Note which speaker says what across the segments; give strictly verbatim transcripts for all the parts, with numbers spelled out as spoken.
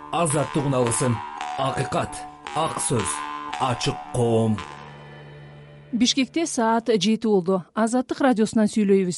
Speaker 1: азаттык алысын, акыйкат, ак сөз, ачык коом.
Speaker 2: Бишкекте саат жети болду. Азаттык радиосунан сүйлөйбүз.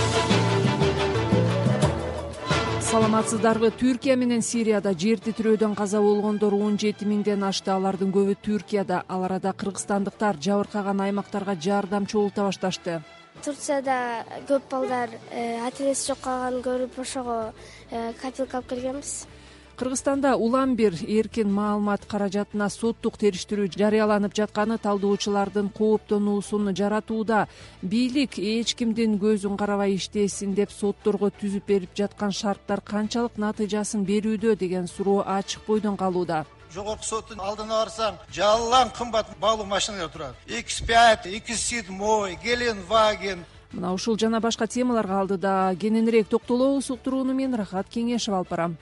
Speaker 2: Саламатсыздарбы? Түркия менен Сирияда жер титирөөдөн каза болгондор он жети миңден ашты. Алардын көбү Түркияда. Ал арада кыргызстандыктар жабыркаган аймактарга жардам чогулта башташты.
Speaker 3: Турцияда көп балдар ата энеси жок калганын көрүп, ошого копилка алып келгенбиз.
Speaker 2: Кыргызстанда улам бир эркин маалымат каражатына соттук териштирүү жарыяланып жатканы талдоочулардын кооптонуусун жаратууда. Бийлик эч кимдин көзүн карабай иштесин деп сотторго түзүп берип жаткан шарттар канчалык натыйжасын берүүдө деген суроо ачык бойдон калууда.
Speaker 4: Жогорку соттун алдына барсаң, жалаң кымбат баалуу машиналар турат. икс пять, икс семь, Геленваген.
Speaker 2: Мына ушул жана башка темаларга алдыда кененирээк токтолобуз. Уктурууну мен Рахат Кеңешев алып барам.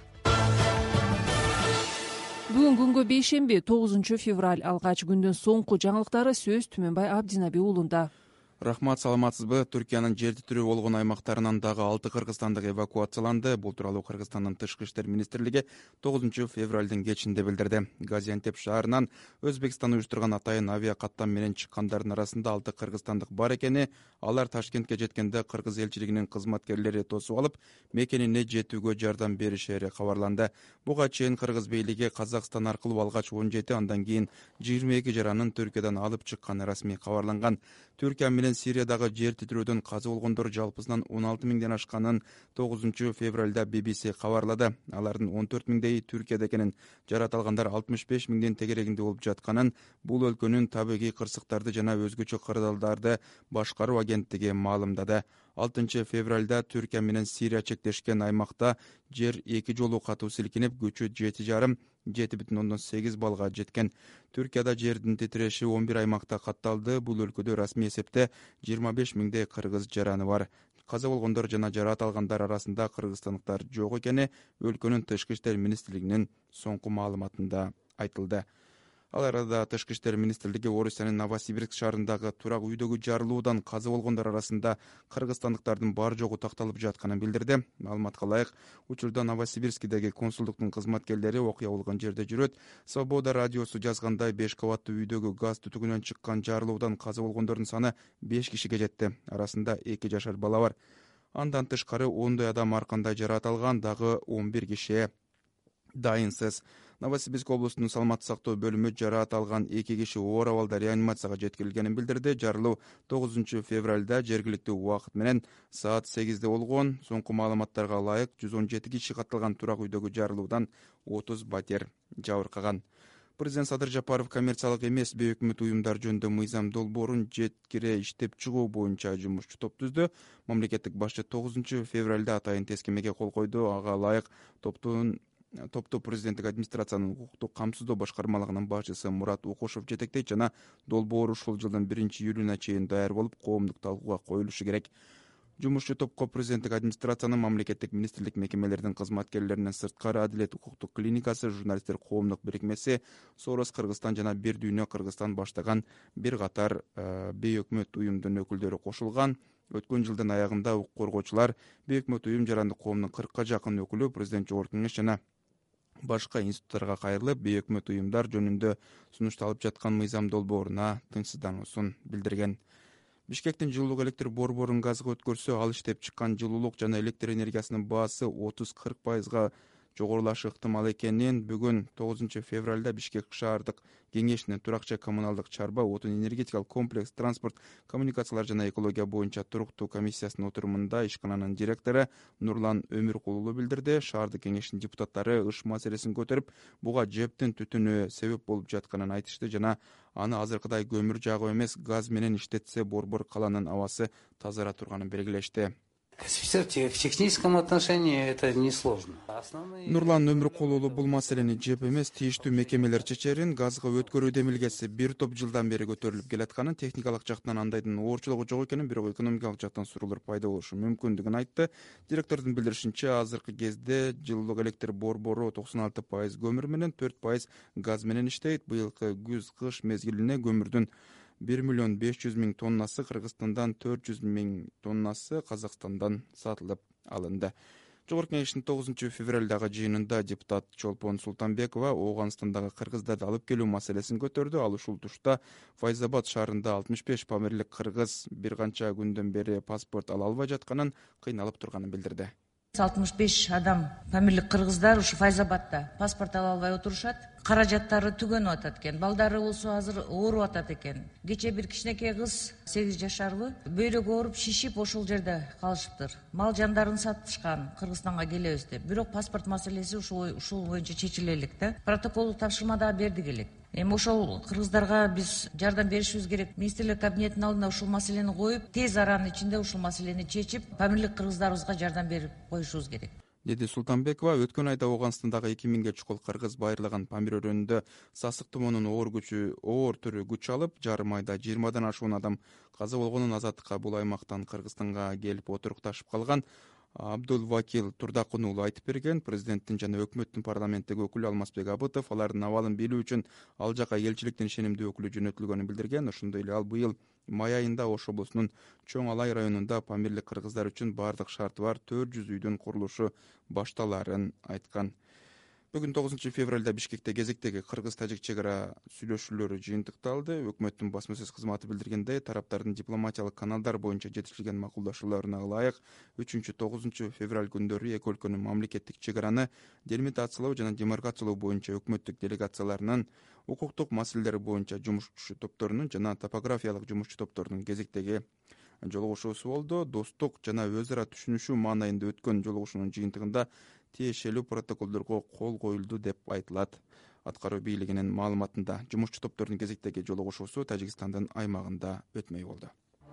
Speaker 2: Бүгүн күнгө бейшемби, тогузунчу февраль. Алгач күндүн соңку жаңылыктары сөз Түмөнбай Абдинаби уулунда.
Speaker 5: Рахмат, саламатсызбы? Түркиянын жер титирөө болгон аймактарынан дагы алты кыргызстандык эвакуацияланды. Бул тууралуу Кыргызстандын Тышкы иштер министрлиги тогузунчу февралдын кечинде билдирди. Газиантеп шаарынан Өзбекстан уюштурган атайын авиа каттам менен чыккандардын арасында алты кыргызстандык бар экени, алар Ташкентке жеткенде кыргыз элчилигинин кызматкерлери тосуп алып, мекенине жетүүгө жардам беришери кабарланды. Буга чейин кыргыз бийлиги Казакстан аркылуу алгач он жети, андан кийин жыйырма эки жаранын Түркиядан алып чыкканы расмий кабарланган. Түркия менен Сириядагы жер титирөөдөн каза болгондор жалпысынан он алты миңден ашканын тогузунчу февралда би би си кабарлады. Алардын он төрт миңдеи Түркияда экенин, жарат алгандар алтымыш беш миңдин тегерегинде болуп жатканын бул өлкөнүн табигый кырсыктарды жана өзгөчө кырдаалдарды башкаруу агенттиги маалымдады. алтынчы февралда Түркия менен Сирия чектешкен аймакта жер эки жолу катуу силкинип, күчү жети жарым жети бүтүн ондон сегиз баллга жеткен. Түркияда жердин титиреши он бир аймакта катталды. Бул өлкөдө расмий эсепте жыйырма беш миңдей кыргыз жараны бар. Каза болгондор жана жарат алгандар арасында кыргызстандыктар жок экени өлкөнүн Тышкы иштер министрлигинин соңку маалыматында айтылды. Ал арада Тышкы иштер министрлиги Орусиянын Новосибирск шаарындагы турак үйдөгү жарылуудан каза болгондор арасында кыргызстандыктардын бар жогу такталып жатканын билдирди. Маалыматка ылайык, учурда Новосибирскидеги консулдуктун кызматкерлери окуя болгон жерде жүрөт. Свобода радиосу жазгандай, беш кабаттуу үйдөгү газ түтүгүнөн чыккан жарылуудан каза болгондордун саны беш кишиге жетти. Арасында эки жашар бала бар. Андан тышкары ондой адам ар кандай жарат алган, дагы он бир киши дайынсыз. Новосибирск облусунун саламаттык сактоо бөлүмү жараат алган эки киши оор абалда реанимацияга жеткирилгенин билдирди. Жарылуу тогузунчу февралда жергиликтүү убакыт менен саат сегизде болгон. Соңку маалыматтарга ылайык, жүз он жети киши катталган турак үйдөгү жарылуудан отуз батер жабыркаган. Президент Садыр Жапаров коммерциялык эмес бейөкмөт уюмдар жөнүндө мыйзам долбоорун жеткире иштеп чыгуу боюнча жумушчу топ түздү. Мамлекеттик башчы тогузунчу февралда атайын тескемеге кол койду. Ага ылайык топтун Топту президенттик администрациянын укуктук камсыздоо башкармалыгынын башчысы Мурат Укушев жетектейт жана долбоор ушул жылдын биринчи июлуна чейин даяр болуп, коомдук талкууга коюлушу керек. Жумушчу топко президенттик администрациянын мамлекеттик министрлик мекемелеринин кызматкерлеринин сырткары адилет укуктук клиникасы, журналисттер коомдук бирикмеси, Сорос Кыргызстан жана Бир дүйнө Кыргызстан баштаган бир катар бейөкмөт уюмдун өкүлдөрү кошулган. Өткөн жылдын аягында укук коргоочулар, бейөкмөт уюм жарандык коомдун кыркка жакын өкүлү, президент Жогорку кеңеш жана башка институттарга кайрылып, бейөкмөт уюмдар жөнүндө сунушталып жаткан мыйзам долбооруна тынчсыздануусун билдирген. Бишкектин жылуулук электр борборун газга өткөрсө, ал иштеп чыккан жылуулук жана электр энергиясынын баасы отуз кырк пайызга жогорулашы ыктымал экенин бүгүн тогузунчу февралда Бишкек шаардык кеңешинин туракчы коммуналдык чарба, отун энергетикалык комплекс, транспорт, коммуникациялар жана экология боюнча туруктуу комиссиясынын отурумунда ишкананын директору Нурлан Өмүркулуу билдирди. Шаардык кеңештин депутаттары ыш маселесин көтөрүп, буга жептин түтүнү себеп болуп жатканын айтышты жана аны азыркыдай көмүр жагып эмес, газ менен иштетсе борбор каланын абасы тазара турганын белгилешти.
Speaker 6: В техническом отношении это несложно.
Speaker 5: Нурлан Өмүркулуу бул маселени жеп эмес, тийиштүү мекемелер чечерин, газга өткөрүү демилгеси бир топ жылдан бери көтөрүлүп келатканын, техникалык жактан андайдын оорчулугу жок экенин, бирок экономикалык жактан суроолор пайда болушу мүмкүндүгүн айтты. Директордун билдиришинче, азыркы кезде жылуулук электр борбору токсон алты пайыз көмүр менен, төрт пайыз газ менен иштейт. Быйылкы күз-кыш мезгилине көмүрдүн бир миллион беш жүз миң тоннасы Кыргызстандан, төрт жүз миң тоннасы Казакстандан сатылып алынды. Жогорку Кеңештин тогузунчу февралдагы жыйынында депутат Чолпон Султанбекова Ооганстандагы кыргыздарды алып келүү маселесин көтөрдү. Ал ушул тушта Файзабад шаарында алтымыш беш памирлик кыргыз бир канча күндөн бери паспорт ала албай жатканын, кыйналып турганын билдирди.
Speaker 7: алтымыш беш адам памирлик кыргыздар ушу Файзабадда паспорт ала албай отурушат. Каражаттары түгөнүп атат экен. Балдары болсо азыр ооруп атат экен. Кече бир кичинекей кыз сегиз жашарлуу бөйрөгү ооруп шишип ошол жерде калышыптыр. Мал жандарын сатышкан, Кыргызстанга келебиз деп. Бирок паспорт маселеси ушул ушул боюнча чечиле элек да. Протоколдук тапшырма дагы бердик элек. Эми ошол кыргыздарга биз жардам беришибиз керек. Министрлик кабинетинин алдында ушул маселени коюп, тез аранын ичинде ушул маселени чечип, памирлик кыргыздарыбызга жардам берип коюшубуз керек,
Speaker 5: деди Султанбекова. Өткөн айда Ооганстандагы эки миңге чукул кыргыз байырлаган памир өрөөнүндө сасык тумоонун оор күчү оор түрү күч алып, жарым айда жыйырмадан ашуун адам каза болгонун азаттыкка бул аймактан Кыргызстанга келип отурукташып калган Абдулвакил Турдакун уулу айтып берген. Президенттин жана өкмөттүн парламенттеги өкүлү Алмазбек Абытов алардын абалын билүү үчүн ал жака элчиликтин ишенимдүү өкүлү жөнөтүлгөнүн билдирген. Ошондой эле ал быйыл май айында Ош облусунун Чоң Алай районунда памирлик кыргыздар үчүн баардык шарты бар төрт жүз үйдүн курулушу башталаарын айткан. Бүгүн тогузунчу февралда Бишкекте кезектеги кыргыз-тажик чек ара сүйлөшүүлөрү жыйынтыкталды. Өкмөттүн басма сөз кызматы билдиргендей, тараптардын дипломатиялык каналдар боюнча жетишилген макулдашууларына ылайык үчүнчү тогузунчу февраль күндөрү эки өлкөнүн мамлекеттик чек араны делимитациялоо жана демаркациялоо боюнча өкмөттүк делегацияларынын укуктук маселелери боюнча жумушчу топторунун жана топографиялык жумушчу топторунун кезектеги жолугушуусу болду. Достук жана өз ара түшүнүшүү маанайында өткөн жолугушуунун жыйынтыгында тиешелүү протоколдорго кол коюлду деп айтылат. Аткаруу бийлигинин маалыматында жумушчу топтордун кезектеги жолугушуусу Тажикстандын аймагында өтмөй болду.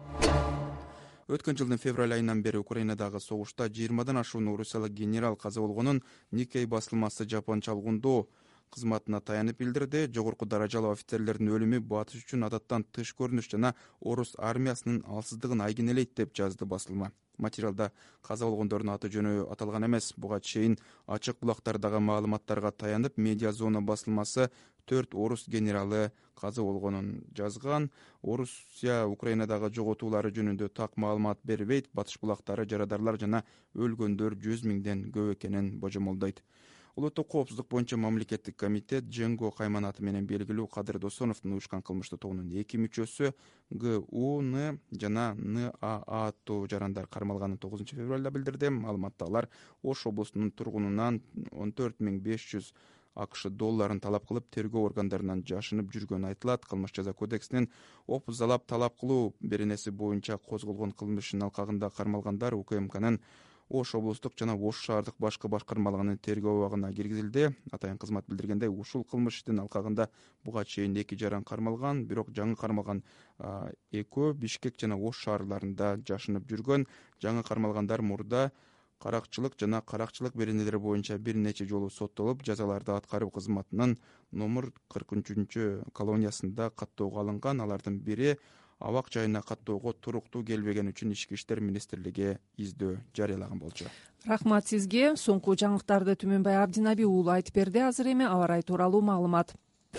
Speaker 5: Өткөн жылдын февраль айынан бери Украинадагы согушта жыйырмадан ашуун орусиялык генерал каза болгонун Никей басылмасы жапон чалгындоо кызматына таянып билдирди. Жогорку даражалуу офицерлердин өлүмү батыш үчүн адаттан тыш көрүнүш жана орус армиясынын алсыздыгын айгинелейт деп жазды басылма. Материалда каза болгондордун аты жөнү аталган эмес. Буга чейин ачык булактардагы маалыматтарга таянып, Медиа зона басылмасы төрт орус генералы каза болгонун жазган. Орусия Украинадагы жоготуулары жөнүндө так маалымат бербейт. Батыш булактары жарадарлар жана өлгөндөр жүз миңден көп экенин божомолдойт. Улуттук коопсуздук боюнча мамлекеттик комитет Женго кайманаты менен белгилүү Кадыр Досоновдун уюшкан кылмыштуу тобунун эки мүчөсү Г У Н жана Н А А аттуу жарандар кармалганын тогузунчу февралда билдирди. Маалыматта алар Ош облусунун тургунунан он төрт миң беш жүз АКШ долларын талап кылып, тергөө органдарынан жашынып жүргөнү айтылат. Кылмыш жаза кодексинин опузалап талап кылуу беренеси боюнча козголгон кылмыштын алкагында кармалгандар У К М Кнын Ош облустук жана Ош шаардык башкы башкармалыгынын тергөө абагына киргизилди. Атайын кызмат билдиргендей, ушул кылмыштын алкагында буга чейин эки жаран кармалган, бирок жаңы кармалган экөө Бишкек жана Ош шаарларында жашынып жүргөн. Жаңы кармалгандар мурда каракчылык жана каракчылык беренелери боюнча бир нече жолу соттолуп, жазаларды аткаруу кызматынын номер кырк үчүнчү колониясында каттоого алынган. Алардын бири абак жайына каттоого туруктуу келбеген үчүн Ички иштер министрлиги издөө жарыялаган болчу.
Speaker 2: Рахмат сизге. Соңку жаңылыктарды Түмөнбай Абдинаби уулу айтып берди. Азыр эми аба ырайы тууралуу маалымат.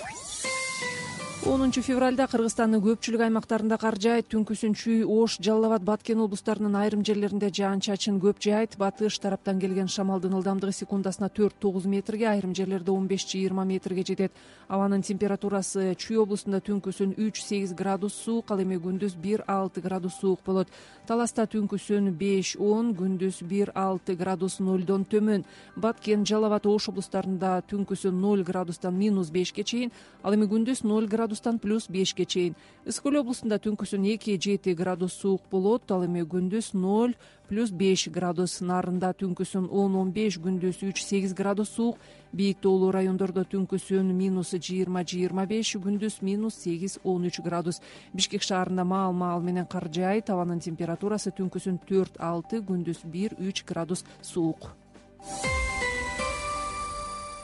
Speaker 2: онунчу февралда Кыргызстандын көпчүлүк аймактарында кар жаайт. Түнкүсүн Чүй, Ош, Жалал Абад, Баткен облустарынын айрым жерлеринде жаан-чачын көп жаайт. Батыш тараптан келген шамалдын ылдамдыгы секундасына төрт тогуз метрге, айрым жерлерде он беш жыйырма метрге жетет. Абанын температурасы Чүй облусунда түнкүсүн үч сегиз градус суук, ал эми күндүз бир алты градус суук болот. Таласта түнкүсүн беш он, күндүз бир алты градус нолдон төмөн. Баткен, Жалал Абад, Ош облустарында түнкүсүн ноль градустан минус бешке чейин, ал эми күндүз ноль градус плюс бешке чейин. Ысык Көл облусунда түнкүсүн эки жети градус суук болот, ал эми күндүз ноль плюс беш градус. Нарында түнкүсүн он он беш, күндүз үч сегиз градус суук. Бийик тоолуу райондордо түнкүсүн минус жыйырма жыйырма беш, күндүз минус сегиз он үч градус. Бишкек шаарында маал-маал менен кар жаайт. Абанын температурасы түнкүсүн төрт алты, күндүз бир үч градус суук.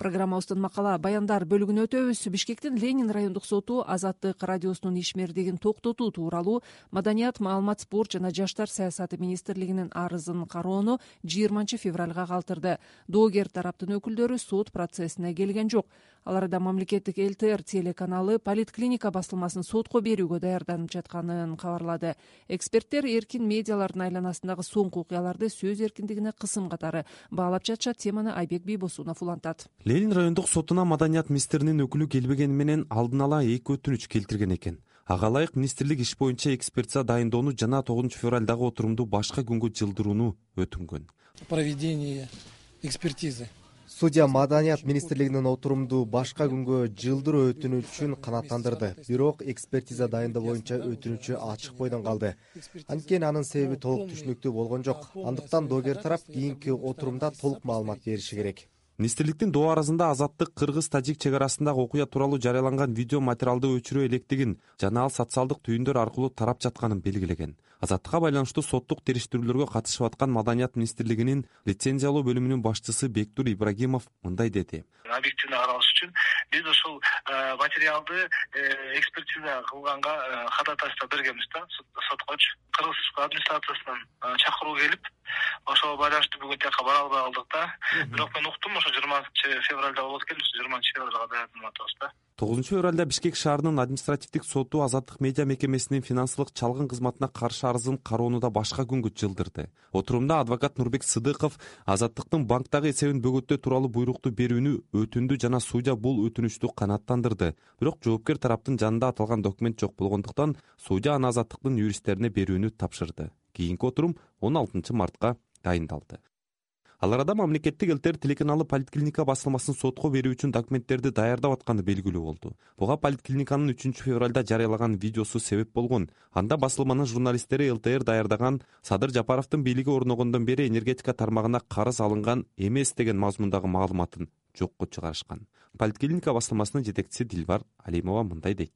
Speaker 2: Программабыздын макала баяндар бөлүгүнө өтөбүз. Бишкектин Ленин райондук соту Азаттык радиосунун ишмердигин токтотуу тууралуу Маданият, маалымат, спорт жана жаштар саясаты министрлигинин арызын кароону жыйырманчы февралга калтырды. Доогер тараптын өкүлдөрү сот процессине келген жок. Ал арада мамлекеттик эл тэ эр телеканалы Политклиника басылмасын сотко берүүгө даярданып жатканын кабарлады. Эксперттер эркин медиалардын айланасындагы соңку окуяларды сөз эркиндигине кысым катары баалап жатышат. Теманы Айбек Бийбосунов улантат.
Speaker 8: Ленин райондук сотуна Маданият министринин өкүлү келбегени менен алдын ала эки өтүнүч келтирген экен. Ага ылайык министрлик иш боюнча экспертиза дайындоону жана тогузунчу февралдагы отурумду башка күнгө жылдырууну өтүнгөн.
Speaker 9: Проведение экспертизы.
Speaker 10: Судья Маданият министрлигинин отурумду башка күнгө жылдыруу өтүнүчүн канааттандырды. Бирок экспертиза дайындоо боюнча өтүнүчү ачык бойдон калды. Анткени анын себеби толук түшүнүктүү болгон жок. Андыктан доогер тарап кийинки отурумда толук маалымат бериши керек.
Speaker 8: Министрликтин доо арызында Азаттык кыргыз-тажик чек арасындагы окуя тууралуу жарыяланган видео материалды өчүрө электигин жана ал социалдык түйүндөр аркылуу тарап жатканын белгилеген. Азаттыкка байланыштуу соттук териштирүүлөргө катышып аткан Маданият министрлигинин лицензиялоо бөлүмүнүн башчысы Бектур Ибрагимов мындай деди.
Speaker 11: Объективдүү каралыш үчүн биз ушул материалды экспертиза кылганга ходатайство бергенбиз да соткочу. Кыргыз администрациясынан чакыруу келип, ошого байланыштуу бүгүн тияка бара албай калдык да. Бирок мен уктум, ошо жыйырманчы февралда болот экен, жыйырманчы февралга даярданып атабыз да.
Speaker 8: тогузунчу февралда Бишкек шаарынын административдик соту Азаттык медиа мекемесинин финансылык чалгын кызматына каршы арызын кароону да башка күнгө жылдырды. Отурумда адвокат Нурбек Сыдыков Азаттыктын банктагы эсебин бөгөттөө тууралуу буйрукту берүүнү өтүндү жана судья бул өтүнүчтү канааттандырды. Бирок жоопкер тараптын жанында аталган документ жок болгондуктан судья аны Азаттыктын юристтерине берүүнү тапшырды. Кийинки отурум он алтынчы мартка дайындалды. Ал арада мамлекеттик эл тэ эр телеканалы Политклиника басылмасын сотко берүү үчүн документтерди даярдап атканы белгилүү болду. Буга Политклиниканын үчүнчү февралда жарыялаган видеосу себеп болгон. Анда басылманын журналисттери эл тэ эр даярдаган Садыр Жапаровдун бийлиги орногондон бери энергетика тармагына карыз алынган эмес деген мазмундагы маалыматын жокко чыгарышкан. Политклиника басылмасынын жетекчиси Дилбар Алимова мындай дейт.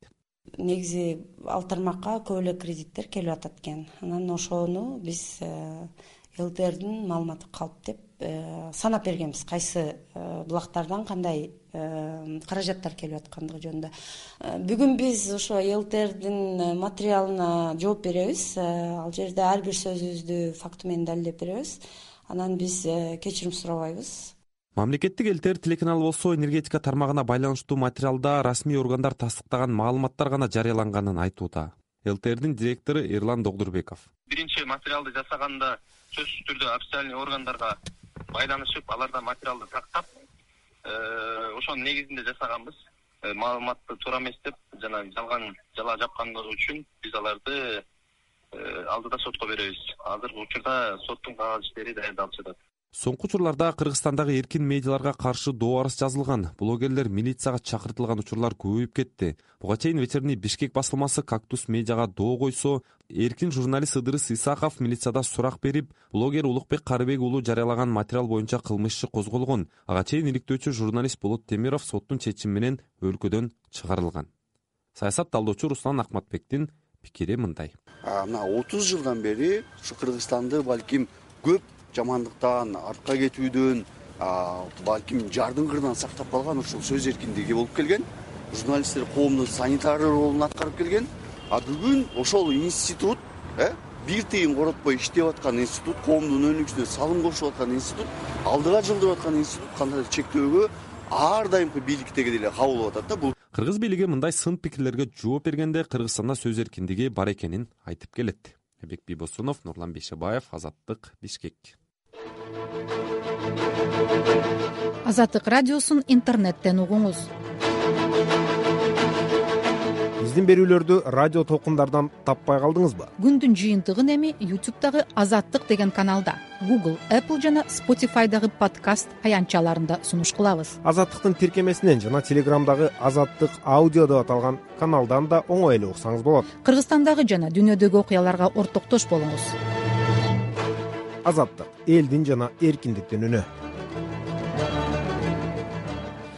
Speaker 12: Негизи ал тармакка көп эле кредиттер келип атат экен. Анан ошону биз эл тэ эрдин маалыматы калп деп санап бергенбиз, кайсы булактардан кандай каражаттар келип аткандыгы жөнүндө. Бүгүн биз ошо эл тэ эрдин материалына жооп беребиз. Ал жерде ар бир сөзүбүздү факты менен далилдеп беребиз. Анан биз кечирим сурабайбыз.
Speaker 8: Мамлекеттик эл тэ эр телеканалы болсо энергетика тармагына байланыштуу материалда расмий органдар тастыктаган маалыматтар гана жарыяланганын айтууда. эл тэ эрдин директору Эрлан Догдурбеков.
Speaker 11: Биринчи материалды жасаганда сөзсүз түрдө официальный органдарга байланышып, алардан материалды тактап, ошонун негизинде жасаганбыз. Маалыматты туура эмес деп жана жалган жала жапкандыгы үчүн биз аларды алдыда сотко беребиз. Азыркы учурда соттун кагаз иштери даярдалып жатат.
Speaker 8: Соңку учурларда Кыргызстандагы эркин медиаларга каршы доо арыз жазылган. Блогерлер милицияга чакыртылган учурлар көбөйүп кетти. Буга чейин вечерний Бишкек басылмасы Кактус медиага доо койсо, эркин журналист Ыдырыс Исаков милицияда сурак берип, блогер Улукбек Карыбек уулу жарыялаган материал боюнча кылмыш иши козголгон. Ага чейин иликтөөчү журналист Болот Темиров соттун чечими менен өлкөдөн чыгарылган. Саясат талдоочу Руслан Акматбектин пикири мындай.
Speaker 13: Мына отуз жылдан бери ушу Кыргызстанды балким көп жамандыктан, артка кетүүдөн, балким жардын кырынан сактап калган ушул сөз эркиндиги болуп келген. Журналисттер коомдун санитар ролун аткарып келген. А бүгүн ошол институт, бир тыйын коротпой иштеп аткан институт, коомдун өнүгүүсүнө салым кошуп аткан институт, алдыга жылдырып аткан институт кандай чектөөгө ар дайымкы бийликтеги деле кабыл алып атат да. Бул
Speaker 8: Кыргыз бийлиги мындай сын пикирлерге жооп бергенде Кыргызстанда сөз эркиндиги бар экенин айтып келет. Айбек Бийбосунов, Нурлан Бейшебаев, Азаттык, Бишкек.
Speaker 14: Азаттык радиосун интернеттен угуңуз.
Speaker 15: Биздин берүүлөрдү радио толкундардан таппай калдыңызбы?
Speaker 14: Күндүн жыйынтыгын эми ютубтагы Азаттык деген каналда, Google, Apple жана Spotify'дагы подкаст аянтчаларында сунуш кылабыз.
Speaker 15: Азаттыктын тиркемесинен жана Телеграмдагы Азаттык аудио деп аталган каналдан да оңой эле уксаңыз болот.
Speaker 14: Кыргызстандагы жана дүйнөдөгү окуяларга ортоктош болуңуз.
Speaker 15: Азаттык, элдин жана эркиндиктин үнү.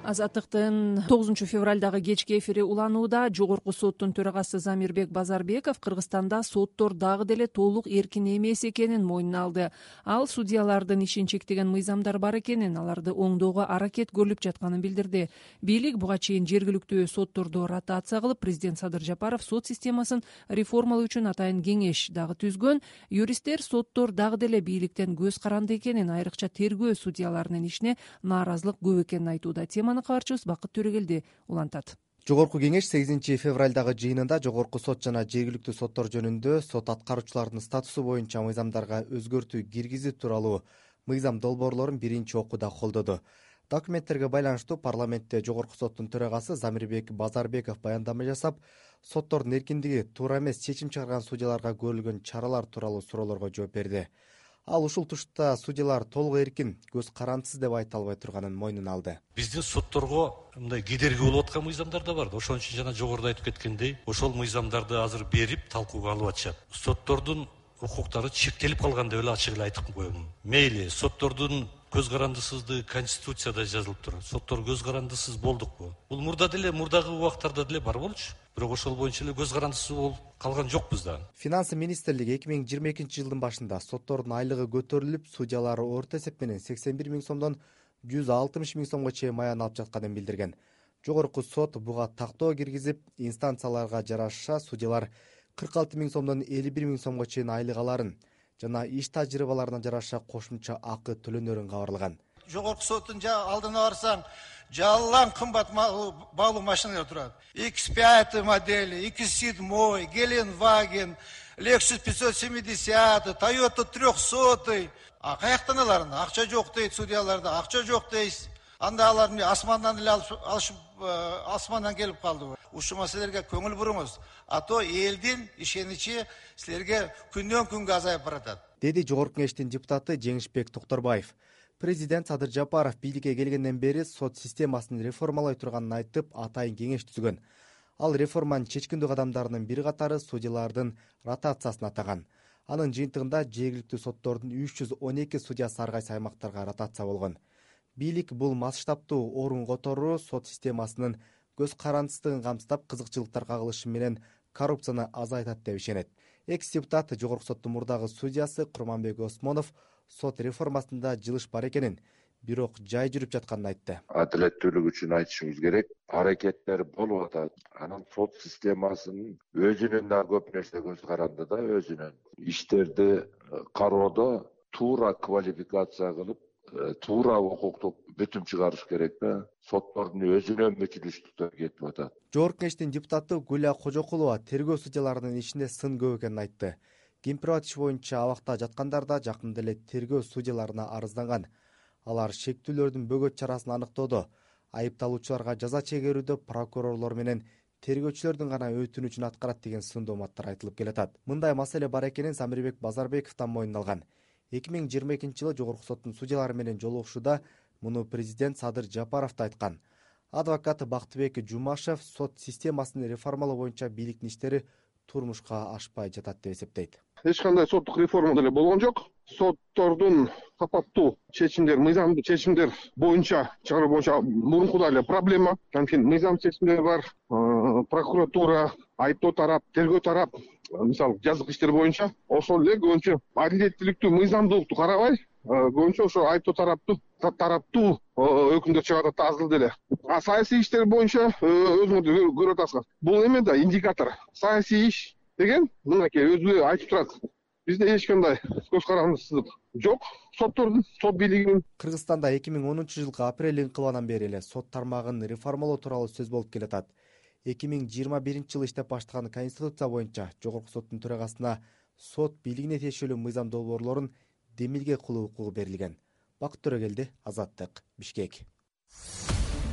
Speaker 2: Азаттыктын тогузунчу февралдагы кечки эфири уланууда. Жогорку соттун төрагасы Замирбек Базарбеков Кыргызстанда соттор дагы деле толук эркин эмес экенин мойнуна алды. Ал судьялардын ишин чектеген мыйзамдар бар экенин, аларды оңдоого аракет көрүлүп жатканын билдирди. Бийлик буга чейин жергиликтүү сотторду ротация кылып, президент Садыр Жапаров сот системасын реформалоо үчүн атайын кеңеш дагы түзгөн. Юристтер соттор дагы деле бийликтен көз каранды экенин, айрыкча тергөө судьяларынын ишине нааразылык көп экенин айтууда. Теманы кабарчыбыз Бакыт Төрөгелди улантат.
Speaker 10: Жогорку кеңеш сегизинчи февралдагы жыйынында жогорку сот жана жергиликтүү соттор жөнүндө сот аткаруучулардын статусу боюнча мыйзамдарга өзгөртүү киргизүү тууралуу мыйзам долбоорлорун биринчи окууда колдоду. Документтерге байланыштуу парламентте жогорку соттун төрагасы Замирбек Базарбеков баяндама жасап, соттордун эркиндиги, туура эмес чечим чыгарган судьяларга көрүлгөн чаралар тууралуу суроолорго жооп берди. Ал ушул тушта судьялар толук эркин, көз карандысыз деп айта албай турганын мойнуна алды.
Speaker 16: Биздин сотторго мындай кедерги болуп аткан мыйзамдар да бар. Ошон үчүн жана жогоруда айтып кеткендей, ошол мыйзамдарды азыр берип талкууга алып атышат. Соттордун укуктары чектелип калган деп эле ачык эле айтып коеюн. Мейли, соттордун көз карандысыздыгы конституцияда жазылып турат. Соттор көз карандысыз болдукпу? Бул мурда деле, мурдагы убактарда деле бар болчу. Бирок ошол боюнча эле көз карандысыз болуп калган жокпуз да.
Speaker 10: Финансы министрлиги эки миң жыйырма экинчи жылдын башында соттордун айлыгы көтөрүлүп, судьялары орто эсеп менен сексен бир миң сомдон жүз алтымыш миң сомго чейин маян алып жатканын билдирген. Жогорку сот буга тактоо киргизип, инстанцияларга жараша судьялар кырк алты миң сомдон элүү бир миң сомго чейин айлык аларын жана иш тажрыйбаларына жараша кошумча акы төлөнөрүн кабарлаган.
Speaker 4: Жогорку соттун алдына барсаң, жалаң кымбат баалуу машиналар турат. икс пять модели, икс семь, Gelenwagen, Lexus пятьсот семьдесят, Toyota трехсот. А каяктан аларын? Акча жок дейт судьяларда, акча жок дейт. Анда аларды асмандан эле алышып, асмандан келип калды. Ушул маселелерге көңүл буруңуз. А то элдин ишеничи силерге күндөн күнгө азайып баратат.
Speaker 10: Деди жогорку кеңештин депутаты Жеңишбек Токторбаев. Президент Садыр Жапаров бийликке келгенден бери сот системасын реформалай турганын айтып, атайын кеңеш түзгөн. Ал реформанын чечкиндүү кадамдарынын бир катары судьялардын ротациясын атаган. Анын жыйынтыгында жергиликтүү соттордун үч жүз он эки судьясы ар кайсы аймактарга ротация болгон. Бийлик бул масштабтуу орун которуу сот системасынын көз карандысыздыгын камсыздап, кызыкчылыктар кагылышы менен коррупцияны азайтат деп ишенет. Экс-депутат жогорку соттун мурдагы судьясы Курманбек Осмонов сот реформасында жылыш бар экенин, бирок жай жүрүп жатканын айтты.
Speaker 17: Адилеттүүлүк үчүн айтышыбыз керек. Аракеттер болуп атат. Анан сот системасынын өзүнүн да көп нерсе көз каранды да, өзүнүн иштерди кароодо туура квалификация кылып, туура укуктук бүтүм чыгарыш керек да. Соттордун өзүнөн мүчүлүштүктөр кетип атат.
Speaker 10: Жогорку кеңештин депутаты Гүлия Кожокулова тергөө судьяларынын ишинде сын көп экенин айтты. Кемпирабад иши боюнча абакта жаткандар да жакында эле тергөө судьяларына арызданган. Алар шектүүлөрдүн бөгөт чарасын аныктоодо, айыпталуучуларга жаза чегерүүдө прокурорлор менен тергөөчүлөрдүн гана өтүнүчүн аткарат деген сын дооматтар айтылып келатат. Мындай маселе бар экенин Замирбек Базарбековдон мойнуна алган. эки миң жыйырма экинчи жылы жогорку соттун судьялары менен жолугушууда муну президент Садыр Жапаров да айткан. Адвокат Бактыбек Жумашев сот системасын реформалоо боюнча бийликтин иштери турмушка ашпай жатат деп эсептейт.
Speaker 18: Эч кандай соттук реформа деле болгон жок. Соттордун сапаттуу чечимдер, мыйзамдуу чечимдер боюнча чыгаруу боюнча мурункудай эле проблема. Анткени мыйзам чечимдер бар, прокуратура, айыптоо тарап, тергөө тарап, мисалы жазык иштер боюнча ошол эле көбүнчө адилеттүүлүктү, мыйзамдуулукту карабай, көбүнчө ошо айыптоо тараптуу тараптуу өкүмдөр чыгарат да аз эле. А саясий иштер боюнча өзүңөр көрүп атасыздар. Бул эме да индикатор. Саясий иш деген мынакей өзү айтып турат. Бизде эч кандай көз карандысыздык жок. Соттордун, сот бийлигинин.
Speaker 10: Кыргызстанда эки миң онунчу жылкы апрель инкылабынан бери эле сот тармагын реформалоо тууралуу сөз болуп келатат. эки миң жыйырма биринчи жылы иштеп баштаган конституция боюнча жогорку соттун төрагасына сот бийлигине тиешелүү мыйзам долбоорлорун демилге кылуу укугу берилген. Бакыт Төрөгелди, Азаттык, Бишкек.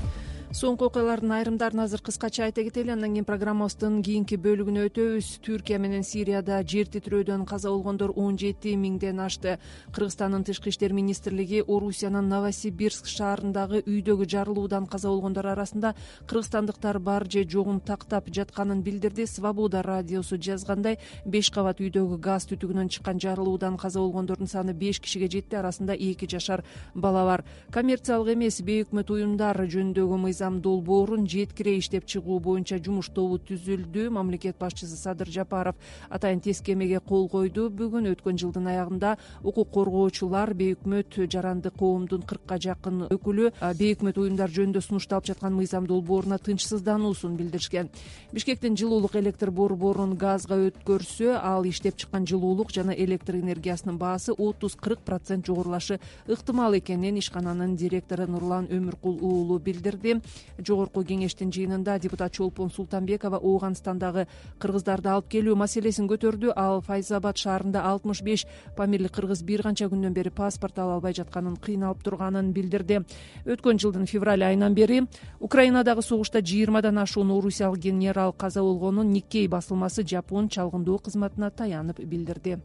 Speaker 2: Соңку окуялардын айрымдарын азыр кыскача айта кетели, андан кийин программабыздын кийинки бөлүгүнө өтөбүз. Түркия менен Сирияда жер титирөөдөн каза болгондор он жети миңден ашты. Кыргызстандын тышкы иштер министрлиги Орусиянын Новосибирск шаарындагы үйдөгү жарылуудан каза болгондор арасында кыргызстандыктар бар же жогун тактап жатканын билдирди. Свобода радиосу жазгандай, беш кабат үйдөгү газ түтүгүнөн чыккан жарылуудан каза болгондордун саны беш кишиге жетти, арасында эки жашар бала бар. Коммерциялык эмес бейөкмөт уюмдар жөнүндөгү мыйзам долбоорун жеткире иштеп чыгуу боюнча жумуш тобу түзүлдү. Мамлекет башчысы Садыр Жапаров атайын тескемеге кол койду. Бүгүн өткөн жылдын аягында укук коргоочулар, бейөкмөт жаранды коомдун кыркка жакын өкүлү бейөкмөт уюмдар жөнүндө сунушталып жаткан мыйзам долбооруна тынчсыздануусун билдиришкен. Бишкектин жылуулук электр борборун газга өткөрсө, ал иштеп чыккан жылуулук жана электр энергиясынын баасы отуз кырк процент жогорулашы ыктымал экенин ишкананын директору Нурлан Өмүркул уулу билдирди. Жогорку кеңештин жыйынында депутат Чолпон Султанбекова Ооганстандагы кыргыздарды алып келүү маселесин көтөрдү. Ал Файзабад шаарында алтымыш беш памирлик кыргыз бир канча күндөн бери паспорт ала албай жатканын, кыйналып турганын билдирди. Өткөн жылдын февраль айынан бери Украинадагы согушта жыйырмадан ашуун орусиялык генерал каза болгонун Никкей басылмасы Жапон чалгындоо кызматына таянып билдирди.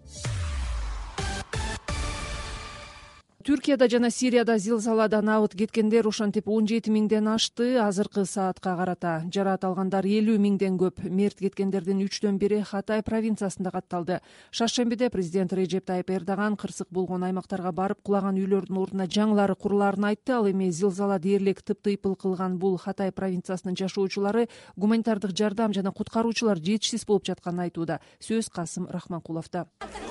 Speaker 2: Түркияда жана Сирияда зилзаладан абыт кеткендер ошентип он жети миңден ашты. Азыркы саатка карата жараат алгандар элүү миңден көп. Мерт кеткендердин үчтөн бири Хатай провинциясында катталды. Шаршембиде президент Режеп Тайып Эрдоган кырсык болгон аймактарга барып, кулаган үйлөрдүн ордуна жаңылары курулаарын айтты. Ал эми зилзала дээрлик тыптыйпыл кылган бул Хатай провинциясынын жашоочулары гуманитардык жардам жана куткаруучулар жетишсиз болуп жатканын айтууда. Сөз Касым Рахманкуловдо.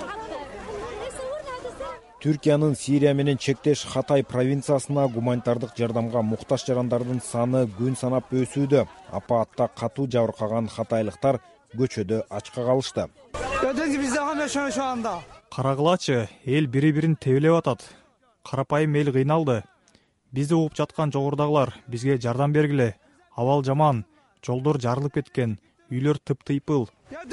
Speaker 15: Түркиянын Сирия менен чектеш Хатай провинциясына гуманитардык жардамга муктаж жарандардын саны күн санап өсүүдө. Апаатта катуу жабыркаган хатайлыктар көчөдө ачка калышты.
Speaker 19: Карагылачы, эл бири-бирин тебелеп атат. Карапайым эл кыйналды. Бизди угуп жаткан жогорудагылар бизге жардам бергиле. Абал жаман, жолдор жарылып кеткен, үйлөр тыптыйпыл.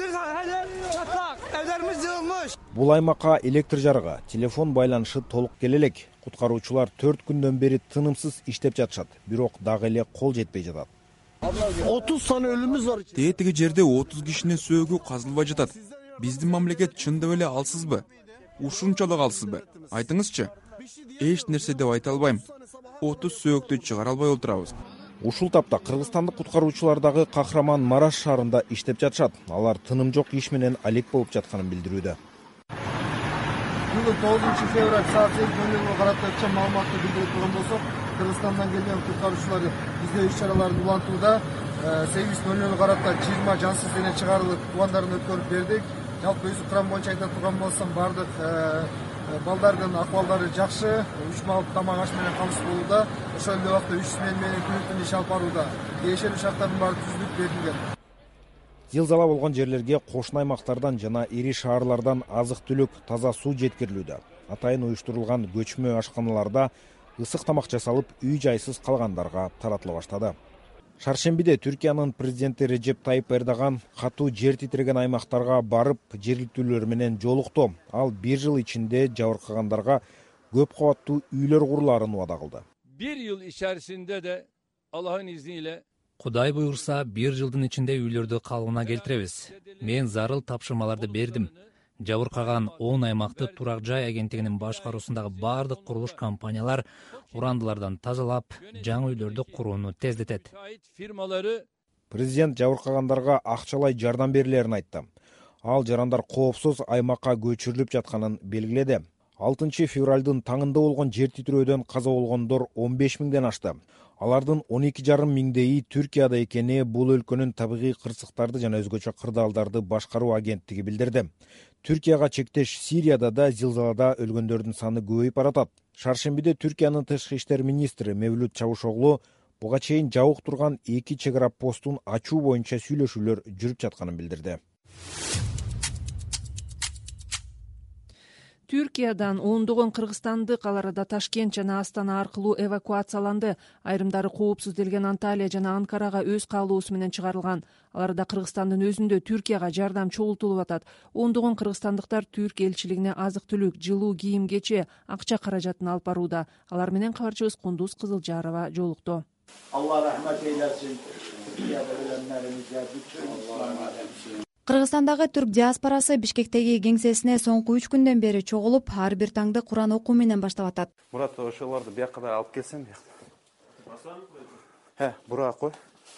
Speaker 15: Бул аймакка электр жарыгы, телефон байланышы толук келе элек. Куткаруучулар төрт күндөн бери тынымсыз иштеп жатышат, бирок дагы эле кол жетпей жатат.
Speaker 20: отуз сан өлүмүз бар.
Speaker 5: Тетиги жерде отуз кишинин сөөгү казылбай жатат. Биздин мамлекет чындап эле алсызбы? Ушунчалык алсызбы? Айтыңызчы. Эч нерсе деп айта албайм. отуз сөөктү чыгара албай отурабыз.
Speaker 15: Ушул тапта кыргызстандык куткаруучулар дагы Кахраман Мараш шаарында иштеп жатышат. Алар тыным жок иш менен алек болуп жатканын билдирүүдө.
Speaker 21: Бүгүн тогузунчу февраль саат сегиз нөл нөлгө карата өткөн маалыматты билдирип турган болсок, Кыргызстандан келген куткаруучулар издөө иш-чараларын улантууда. сегиз нөл нөлгө карата жыйырма жансыз дене чыгарылып, тубандарын өткөрүп бердик. Жалпы өзү курам боюнча айта турган болсом, бардык балдардын акыбалдары жакшы, үч маал тамак аш менен камсыз болууда. Ошол эле убакта үч смен менен күнү-түн иш алып барууда. Тиешелүү шарттардын баары түзүлүп берилген.
Speaker 15: Зилзала болгон жерлерге кошуна аймактардан жана ири шаарлардан азык-түлүк, таза суу жеткирилүүдө. Атайын уюштурулган көчмө ашканаларда ысык тамак жасалып, үй жайсыз калгандарга таратыла баштады. Шаршембиде Түркиянын президенти Режеп Тайып Эрдоган катуу жер титиреген аймактарга барып, жергиликтүүлөр менен жолукту. Ал бир жыл ичинде жабыркагандарга көп кабаттуу үйлөр курулаарын убада кылды.
Speaker 22: Bir yıl içerisinde de Allah'ın izniyle
Speaker 1: Кудай буйрса, бир жылдын ичинде үйлөрдү калыбына келтиребиз. Мен зарыл тапшырмаларды бердим. Жабыркаган он аймакты турак жай агенттигинин башкаруусундагы бардык курулуш компаниялар урандылардан тазалап, жаңы үйлөрдү курууну тездетет.
Speaker 15: Президент жабыркагандарга акчалай жардам берилерин айтты. Ал жарандар коопсуз аймакка көчүрүлүп жатканын белгиледи. алтынчы февралдын таңында болгон жер титирөөдөн каза болгондор он беш миңден ашты. Алардын он эки жарым миңдейи Түркияда экени бул өлкөнүн табигый кырсыктарды жана өзгөчө кырдаалдарды башкаруу агенттиги билдирди. Түркияга чектеш Сирияда да зилзалада өлгөндөрдүн саны көбөйүп баратат. Шаршембиде Түркиянын тышкы иштер министри Мевлют Чавушоглу буга чейин жабык турган эки чек ара постун ачуу боюнча сүйлөшүүлөр жүрүп жатканын билдирди.
Speaker 2: Түркиядан ондогон кыргызстандык аларда Ташкент жана Астана аркылуу эвакуацияланды. Айрымдары коопсуз делген Анталия жана Анкарага өз каалоосу менен чыгарылган. Аларда Кыргызстандын өзүндө Түркияга жардам чогултулуп атат. Ондогон кыргызстандыктар Түрк элчилигине азык-түлүк, жылуу кийим-кече, акча каражатын алып барууда. Алар менен кабарчыбыз Кундуз Кызылжарова жолукту.
Speaker 20: Allah rahmet eylesin. Türkiye'de ölenlerimize bütün Müslümanlar.
Speaker 14: Кыргызстандагы түрк диаспорасы Бишкектеги кеңсесине соңку үч күндөн бери чогулуп, ар бир таңды Куран окуу менен баштап атат.
Speaker 8: Мурат, ошолорду бияка да алып келсем, бияка. He, бура кой.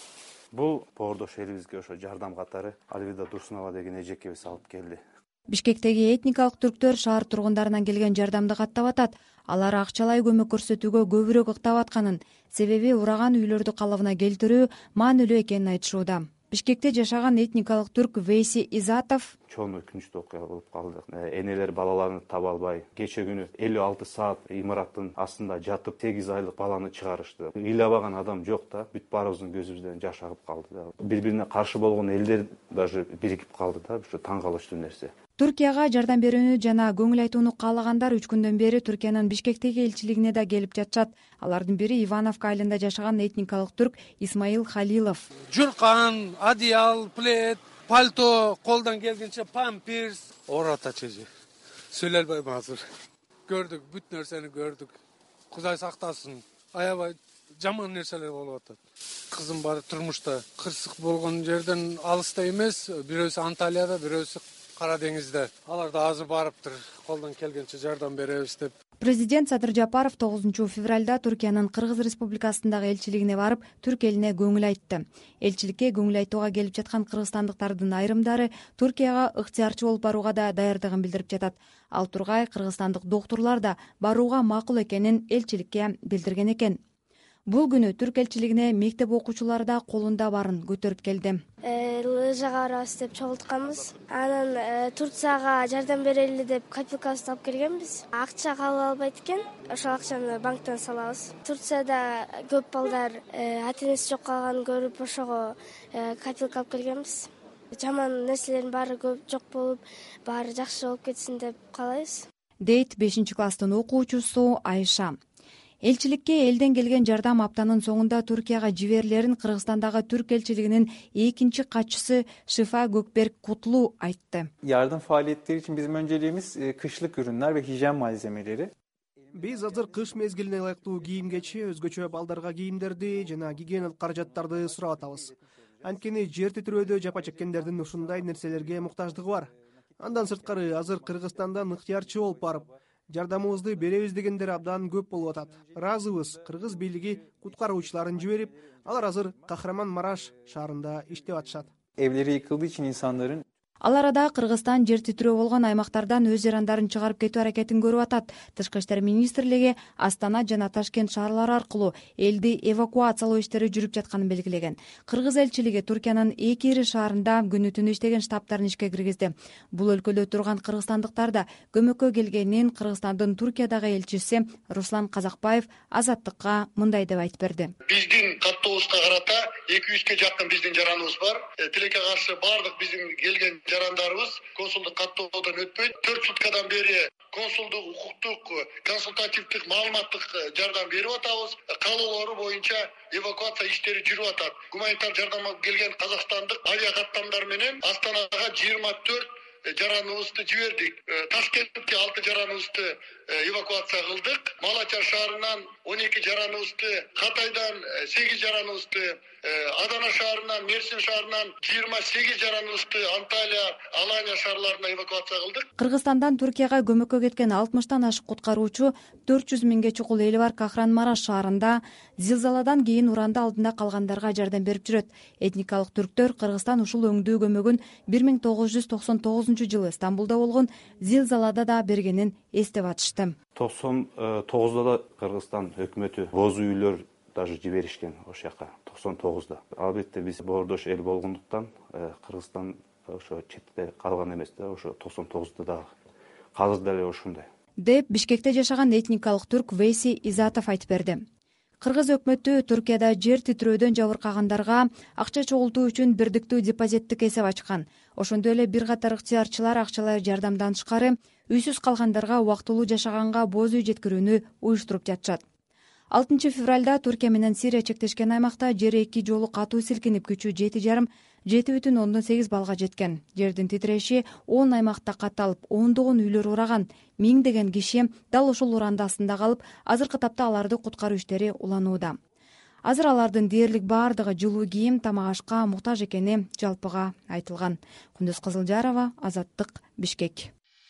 Speaker 8: Бул боордош элибизге ошо жардам катары Альвида Турсунова деген эжекебиз алып келди.
Speaker 14: Бишкектеги этникалык түрктөр шаар тургундарынан келген жардамды каттап атат. Алар акчалай көмөк көрсөтүүгө көбүрөөк ыктап атканын, себеби ураган үйлөрдү калыбына келтирүү маанилүү экенин айтышууда. Бишкекте жашаган этникалык түрк Вейси Изатов
Speaker 8: чоң өкүнүчтүү окуя болуп калды. Энелер балаларын таба албай, кече күнү элүү алты саат имараттын астында жатып сегиз айлык баланы чыгарышты. Ыйлабаган адам жок да, бүт баарыбыздын көзүбүздөн жаш агып калды да. Бири-бирине каршы болгон элдер даже биригип калды да, ушу таң калыштуу нерсе.
Speaker 14: Туркияга жардам берүүнү жана көңүл айтууну каалагандар үч күндөн бери Түркиянын Бишкектеги элчилигине да келип жатышат. Алардын бири Ивановка айылында жашаган этникалык түрк Исмаил Халилов.
Speaker 9: Журкан, одеял, плед, пальто, колдон келгенче памперс, ората чеже. Сөйлөй албайм азыр. Көрдүк, бүт нерсени көрдүк. Кудай сактасын. Аябай жаман нерселер болуп атат. Кызым бар турмушта кырсык болгон жерден алыста эмес, бирөөсү Анталияда, бирөөсү Кара деңизде. Алар да азыр барыптыр. Колдон келгенче жардам беребиз деп.
Speaker 14: Президент Садыр Жапаров тогузунчу февралда Түркиянын Кыргыз Республикасындагы элчилигине барып, түрк элине көңүл айтты. Элчиликке көңүл айтууга келип жаткан кыргызстандыктардын айрымдары Түркияга ыктыярчы болуп барууга да даярдыгын билдирип жатат. Ал тургай кыргызстандык доктурлар да барууга макул экенин элчиликке билдирген экен. Бул күнү түрк элчилигине мектеп окуучулары да колунда барын көтөрүп келди.
Speaker 3: Лыжага барабыз деп чогултканбыз. Анан Турцияга жардам берели деп копилкабызды алып келгенбиз. Акча кабыл албайт экен. Ошол акчаны банктан салабыз. Турцияда көп балдар ата-энеси жок калганын көрүп, ошого копилка алып келгенбиз. Жаман нерселердин баары көп жок болуп, баары жакшы болуп кетсин деп каалайбыз.
Speaker 14: Дейт бешинчи класстын окуучусу Айша. Элчиликке элден келген жардам аптанын соңунда Түркияга жиберилерин Кыргызстандагы түрк элчилигинин экинчи катчысы Шифа Gökberk Kutlu айтты.
Speaker 6: Yardım faaliyetleri için bizim önceliğimiz kışlık ürünler ve hijyen malzemeleri.
Speaker 23: Биз азыр кыш мезгилине ылайыктуу кийим-кечи, өзгөчө балдарга кийимдерди жана гигиеналык каражаттарды сурап атабыз. Анткени жер титирөөдө жапа чеккендердин ушундай нерселерге муктаждыгы бар. Андан сырткары азыр Кыргызстандан ыктыярчы болуп барып, жардамыбызды беребиз дегендер абдан көп болуп атат. Ыраазыбыз. Кыргыз бийлиги куткаруучуларын жиберип, алар азыр Кахраман-Мараш шаарында иштеп атышат.
Speaker 6: Evleri yıkıldığı için insanların
Speaker 14: Ал арада Кыргызстан жер титирөө болгон аймактардан өз жарандарын чыгарып кетүү аракетин көрүп атат. Тышкы иштер министрлиги Астана жана Ташкент шаарлары аркылуу элди эвакуациялоо иштери жүрүп жатканын белгилеген. Кыргыз элчилиги Түркиянын эки ири шаарында күнү-түнү иштеген штабтарын ишке киргизди. Бул өлкөдө турган кыргызстандыктар да көмөккө келгенин Кыргызстандын Түркиядагы элчиси Руслан Казакбаев Азаттыкка мындай деп айтып берди.
Speaker 24: Биздин каттообузга карата эки жүзгө жакын биздин жараныбыз бар. Тилекке каршы баардык биздин келген жарандарыбыз консулдук каттоодон өтпөйт. төрт суткадан бери консулдук, укуктук, консультативдик, маалыматтык жардам берип атабыз. Каалоолору боюнча эвакуация иштери жүрүп атат. Гуманитар жардам келген казакстандык авиа каттамдар менен Астанага жыйырма төрт жараныбызды жибердик. Ташкентке алты жараныбызды эвакуация кылдык. Малачар шаарынан он эки жараныбызды, Катайдан сегиз жараныбызды, Адана шаарынан, Мерсин шаарынан жыйырма сегиз жараныбызды Анталия, Алания шаарларына эвакуация кылдык.
Speaker 14: Кыргызстандан Түркияга көмөккө кеткен алтымыштан ашык куткаруучу төрт жүз миңге чукул эли бар Кахранмараш шаарында зилзаладан кийин уранда алдында калгандарга жардам берип жүрөт. Этникалык түрктөр Кыргызстан ушул өңдүү көмөгүн бир миң тогуз жүз токсон тогузунчу жылы Стамбулда болгон зилзалада да бергенин эстеп атышты.
Speaker 8: токсон тогузда да Кыргызстан өкмөтү боз үйлөр даже жиберишкен ошол жака токсон тогузда. Албетте биз боордош эл болгондуктан Кыргызстан ошо четте калган эмес да, ошо токсон тогузда да азыр деле ушундай.
Speaker 14: Деп Бишкекте жашаган этникалык түрк Вейси Изатов айтып берди. Кыргыз өкмөтү Түркияда жер титирөөдөн жабыркагандарга акча чогултуу үчүн бирдиктүү депозиттик эсеп ачкан. Ошондой эле бир катар ыктыярчылар акчалай жардамдан тышкары үйсүз калгандарга убактылуу жашаганга боз үй жеткирүүнү уюштуруп жатышат. алтынчы февралда Түркия менен Сирия чектешкен аймакта жер эки жолу катуу силкинип күчү жети жарым жети бүтүн ондон сегиз балга жеткен. Жердин титиреши он аймакта катталып, ондогон үйлөр ураган, миңдеген киши дал ушул урандасында калып, азыркы тапта аларды куткаруу иштери уланууда. азыр алардын дээрлик баардыгы жылуу кийим, тамак ашка муктаж экени жалпыга айтылган. Кундуз Кызылжарова, Азаттык, Бишкек.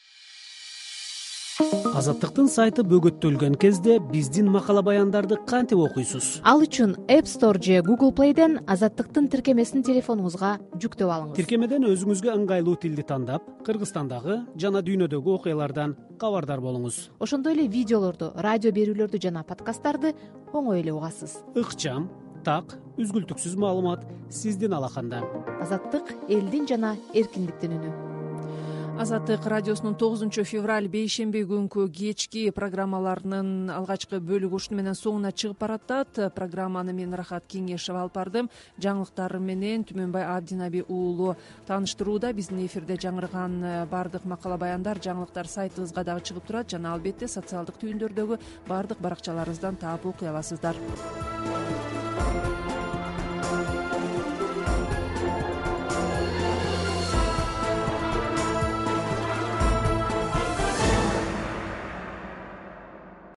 Speaker 7: Азаттыктын сайты бөгөттөлгөн кезде биздин макала баяндарды кантип окуйсуз?
Speaker 11: Ал үчүн App Store же Google Play'ден Азаттыктын тиркемесин телефонуңузга жүктөп алыңыз.
Speaker 7: Тиркемеден өзүңүзгө ыңгайлуу тилди тандап, Кыргызстандагы жана дүйнөдөгү окуялардан кабардар болуңуз.
Speaker 11: Ошондой эле видеолорду, радио берүүлөрдү жана подкасттарды оңой эле угасыз.
Speaker 7: Ыкчам, так, үзгүлтүксүз маалымат сиздин алаканда.
Speaker 11: Азаттык элдин жана эркиндиктин үнү.
Speaker 2: Азаттык радиосунун тогузунчу февраль бейшемби күнкү кечки программаларынын алгачкы бөлүгү ушуну менен соңуна чыгып баратат. Программаны мен Рахат Кеңешев алып бардым. Жаңылыктар менен Түмөнбай Абдинаби уулу тааныштырууда. Биздин эфирде жаңырган бардык макала баяндар, жаңылыктар сайтыбызга дагы чыгып турат жана албетте социалдык түйүндөрдөгү бардык баракчаларыбыздан таап окуй аласыздар.